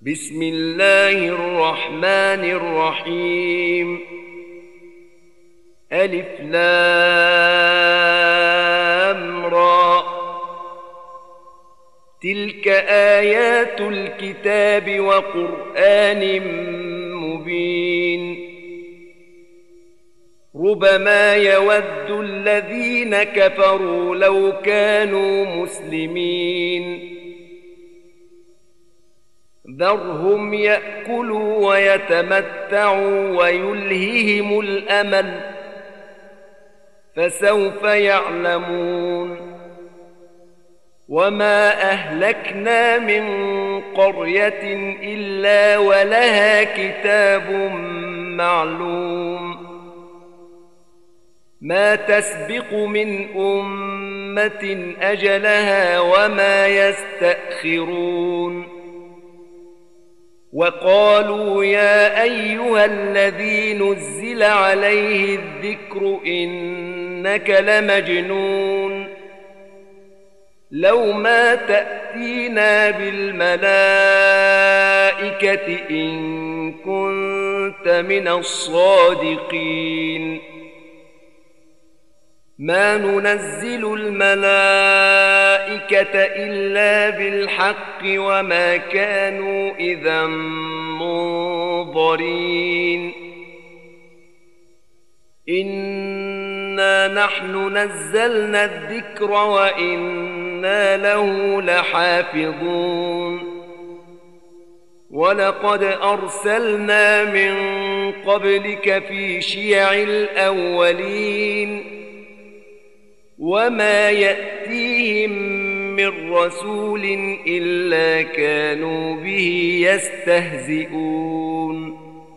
بسم الله الرحمن الرحيم. ألف لام را. تلك آيات الكتاب وقرآن مبين. ربما يود الذين كفروا لو كانوا مسلمين. ذرهم يأكلوا ويتمتعوا ويلههم الأمل، فسوف يعلمون. وما أهلكنا من قرية إلا ولها كتاب معلوم، ما تسبق من أمة أجلها وما يستأخرون. وقالوا يا أيها الذي نزل عليه الذكر إنك لمجنون، لو ما تأتينا بالملائكة إن كنت من الصادقين. ما ننزل الملائكة إلا بالحق وما كانوا إذا منظرين. إنا نحن نزلنا الذكر وإنا له لحافظون. ولقد أرسلنا من قبلك في شيع الأولين، وما يأتيهم من رسول إلا كانوا به يستهزئون.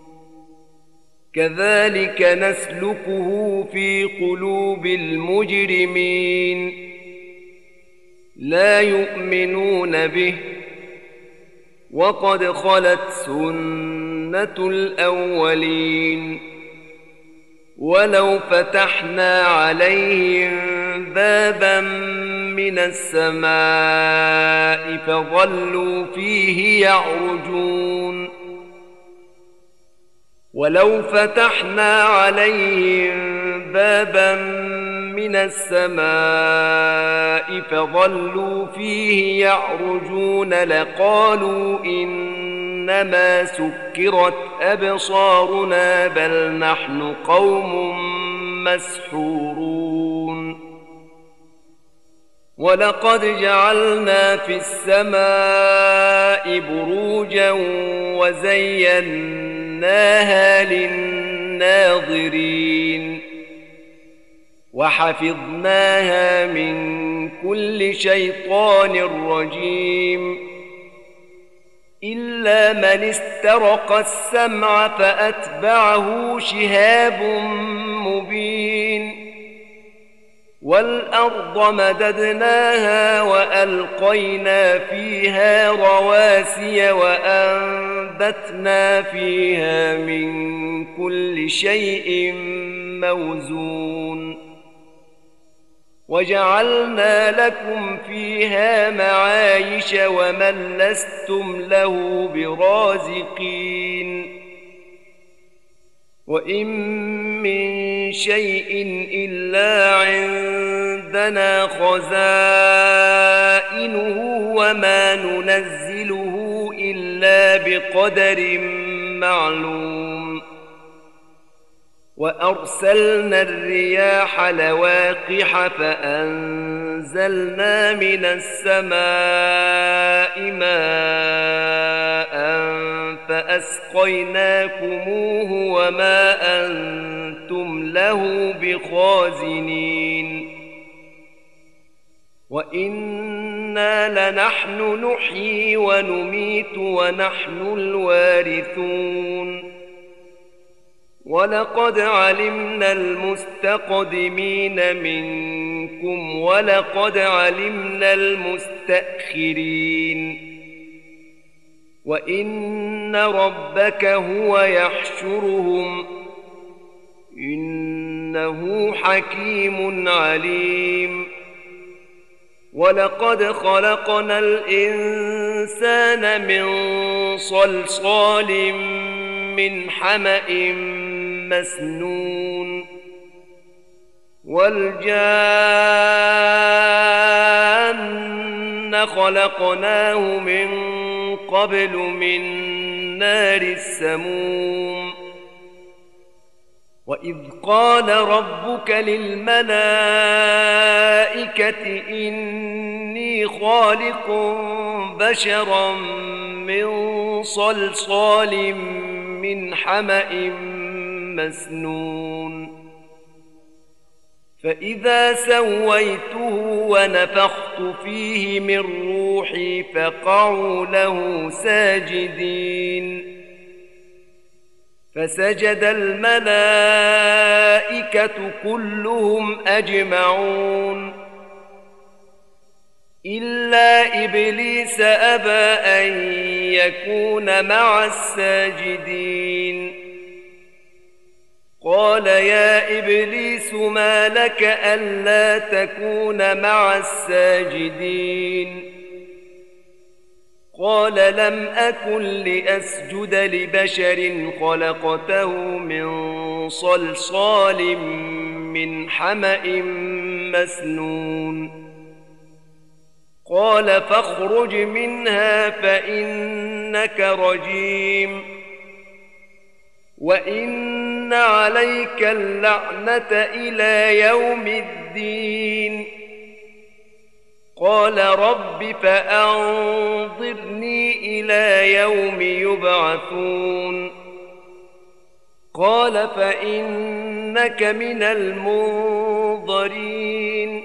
كذلك نسلكه في قلوب المجرمين، لا يؤمنون به، وقد خلت سنة الأولين. ولو فتحنا عليهم بابا من السماء فظلوا فيه يعرجون، ولو فتحنا عليهم بابا من السماء فظلوا فيه يعرجون لقالوا إنما سكرت أبصارنا بل نحن قوم مسحورون. ولقد جعلنا في السماء بروجا وزيناها للناظرين، وحفظناها من كل شيطان رجيم، إلا من استرق السمع فأتبعه شهاب مبين. والأرض مددناها وألقينا فيها رواسي وأنبتنا فيها من كل شيء موزون. وجعلنا لكم فيها معايش ومن لستم له برازقين. وإن من شيء إلا عندنا خزائنه وما ننزله إلا بقدر معلوم. وأرسلنا الرياح لواقح فأنزلنا من السماء ماء فأسقيناكموه وما أنتم له بخازنين. وإنا لنحن نحيي ونميت ونحن الوارثون. ولقد علمنا المستقدمين منكم ولقد علمنا المستأخرين. وإن ربك هو يحشرهم، إنه حكيم عليم. ولقد خلقنا الإنسان من صلصال من حمأ مسنون والجان خلقناه من قبل من نار السموم وإذ قال ربك للملائكة إني خالق بشرا من صلصال من حمأ مسنون فإذا سويته ونفخت فيه من روحي فقعوا له ساجدين فسجد الملائكة كلهم أجمعون إلا إبليس أبى أن يكون مع الساجدين قال يا إبليس ما لك ألا تكون مع الساجدين قال لم أكن لأسجد لبشر خلقته من صلصال من حمأ مسنون قال فاخرج منها فإنك رجيم وإن عليك اللعنة إلى يوم الدين قال رب فأنظرني إلى يوم يبعثون قال فإنك من المنظرين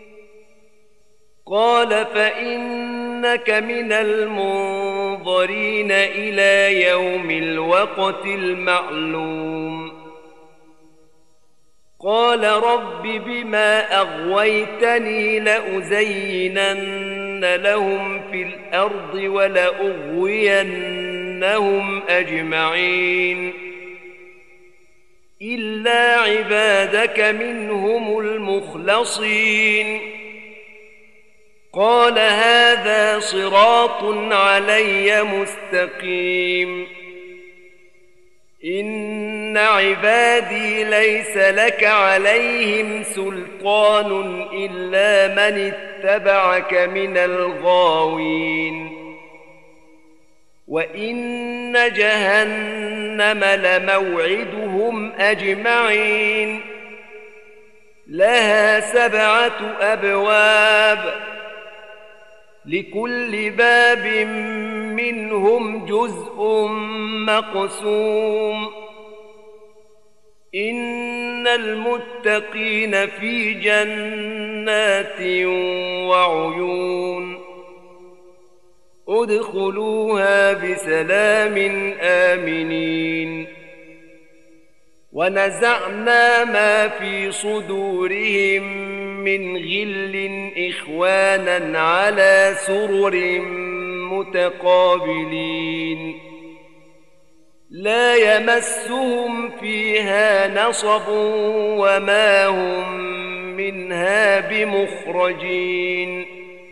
إلى يوم الوقت المعلوم قال رب بما أغويتني لأزينن لهم في الأرض ولأغوينهم أجمعين إلا عبادك منهم المخلصين قال هذا صراط علي مستقيم إن عبادي ليس لك عليهم سلطان إلا من اتبعك من الغاوين وإن جهنم لموعدهم أجمعين لها 7 أبواب لكل باب منهم جزء مقسوم إن المتقين في جنات وعيون ادخلوها بسلام آمنين ونزعنا ما في صدورهم من غل إخوانا على سرر متقابلين لا يمسهم فيها نصب وما هم منها بمخرجين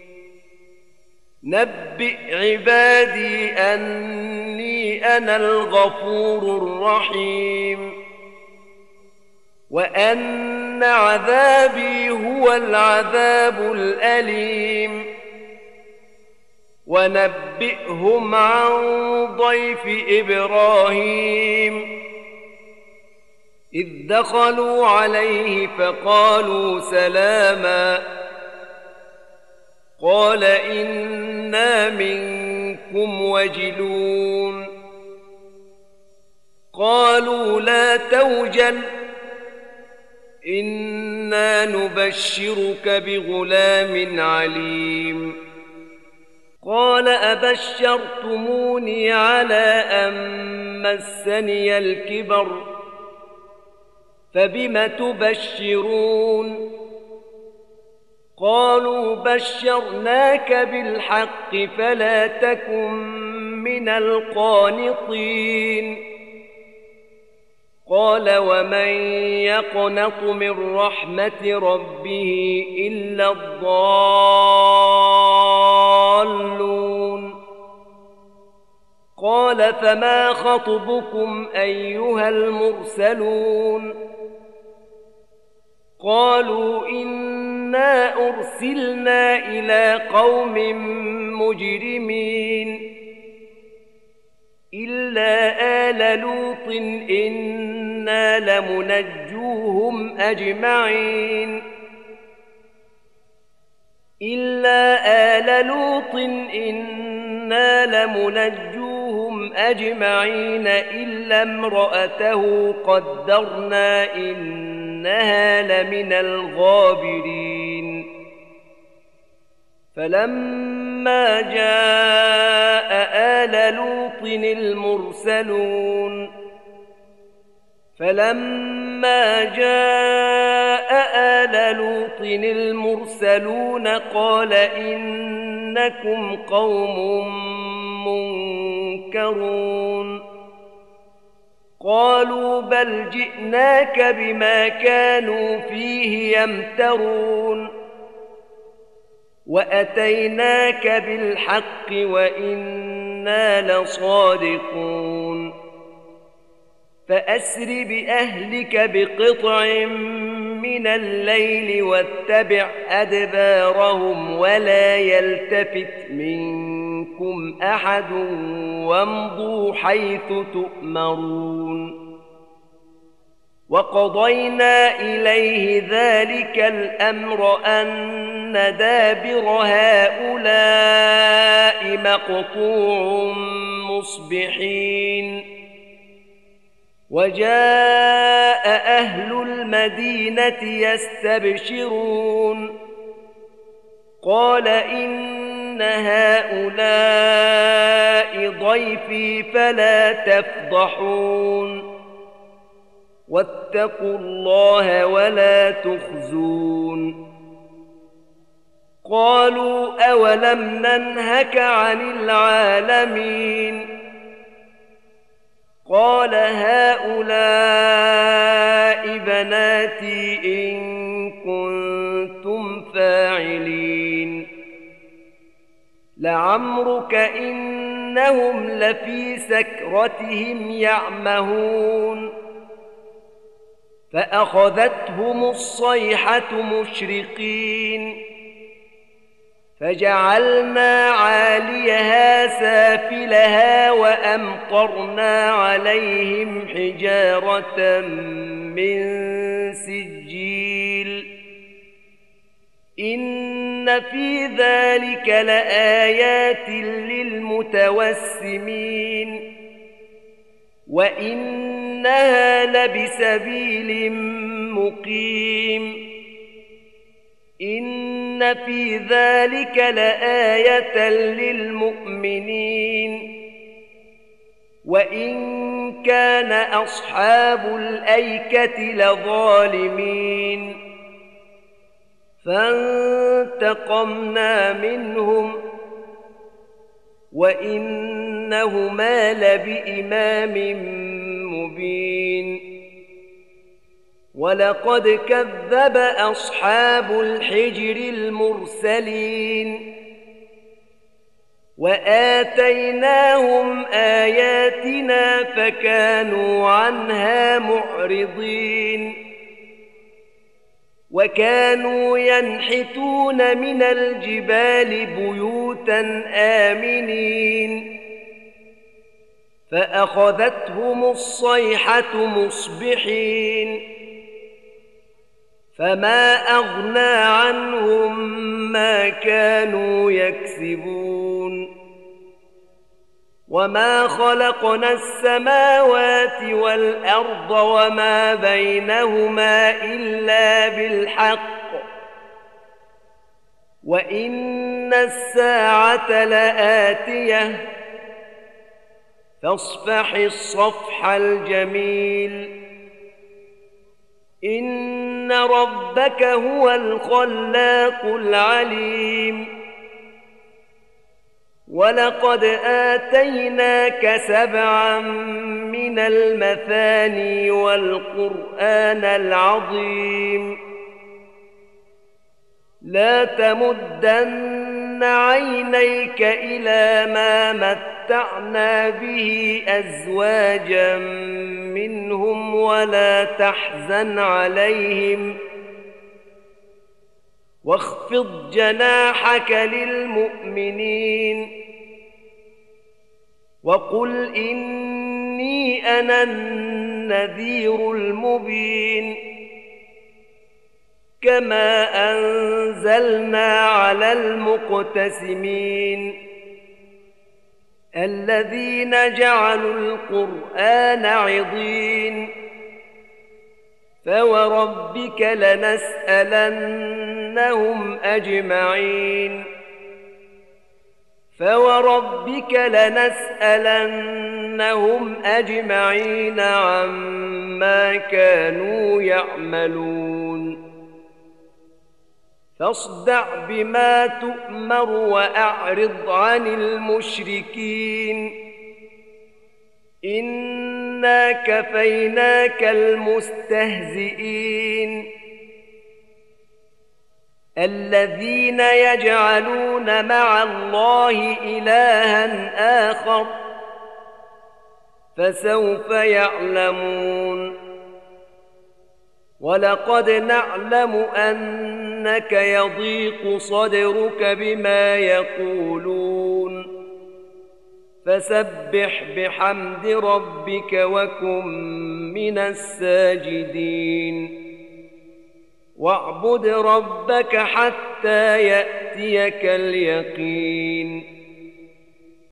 نبئ عبادي أني أنا الغفور الرحيم وأن عذابي هو العذاب الأليم ونبئهم عن ضيف إبراهيم إذ دخلوا عليه فقالوا سلاما قال إنا منكم وجلون قالوا لا توجل إنا نبشرك بغلام عليم قال أبشرتموني على أن مسني الكبر فبم تبشرون قالوا بشرناك بالحق فلا تكن من القانطين قال ومن يقنط من رحمة ربه إلا الضالون قال فما خطبكم أيها المرسلون قالوا إنا أرسلنا إلى قوم مجرمين إلا آل لوط إنا لمنجوهم أجمعين إلا آل لوط إنا لمنجوهم أجمعين إلا امرأته قدرنا إنها لمن الغابرين فلما جاء آل لوط المرسلون قال إنكم قوم منكرون قالوا بل جئناك بما كانوا فيه يمترون وأتيناك بالحق وإنا لصادقون فأسر بأهلك بقطع من الليل واتبع أدبارهم ولا يلتفت منكم أحد وامضوا حيث تؤمرون وقضينا إليه ذلك الأمر أن دابر هؤلاء مقطوع مصبحين وجاء أهل المدينة يستبشرون قال إن هؤلاء ضيفي فلا تفضحون واتقوا الله ولا تخزون قالوا أولم ننهك عن العالمين قال هؤلاء بناتي إن كنتم فاعلين لعمرك إنهم لفي سكرتهم يعمهون فأخذتهم الصيحة مشرقين فجعلنا عاليها سافلها وأمطرنا عليهم حجارة من سجيل إن في ذلك لآيات للمتوسمين وإنها لبسبيل مقيم إن في ذلك لآية للمؤمنين وإن كان أصحاب الأيكة لظالمين فانتقمنا منهم وإنهما لبإمام مبين ولقد كذب أصحاب الحجر المرسلين وآتيناهم آياتنا فكانوا عنها معرضين وكانوا ينحتون من الجبال بيوتا آمنين فأخذتهم الصيحة مصبحين فما أغنى عنهم ما كانوا يكسبون وما خلقنا السماوات والأرض وما بينهما إلا بالحق وإن الساعة لآتية فاصفح الصفح الجميل إن ربك هو الخلاق العليم ولقد آتيناك 7 من المثاني والقرآن العظيم لا تمدن عينيك إلى ما متعنا به أزواجا منهم ولا تحزن عليهم واخفض جناحك للمؤمنين وقل إني أنا النذير المبين كما أنزلنا على المقتسمين الذين جعلوا القرآن عضين فوربك لنسألنهم أجمعين عما كانوا يعملون فاصدع بما تؤمر وأعرض عن المشركين إنا كفيناك المستهزئين الذين يجعلون مع الله إلها آخر فسوف يعلمون ولقد نعلم أنك يضيق صدرك بما يقولون فسبح بحمد ربك وكن من الساجدين واعبد ربك حتى يأتيك اليقين